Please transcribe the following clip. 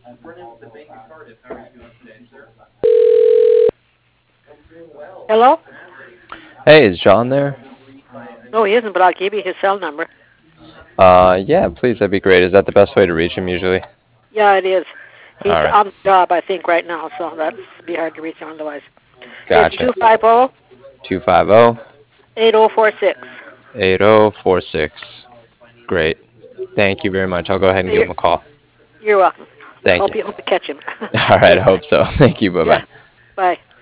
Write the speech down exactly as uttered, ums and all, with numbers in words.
Hello? Hey, is John there? No, he isn't, but I'll give you his cell number. Uh, yeah, please, that'd be great. Is that the best way to reach him usually? Yeah, it is. He's All right. on the job, I think, right now, so that's be hard to reach him otherwise. It's Gotcha. two five zero two five zero, eight zero four six. eight zero four six. Great. Thank you very much. I'll go ahead and give You're, him a call. you're welcome. Thank Hope you. you hope you catch him. All right, Okay. I hope so. Thank you. Bye Yeah. bye. Bye.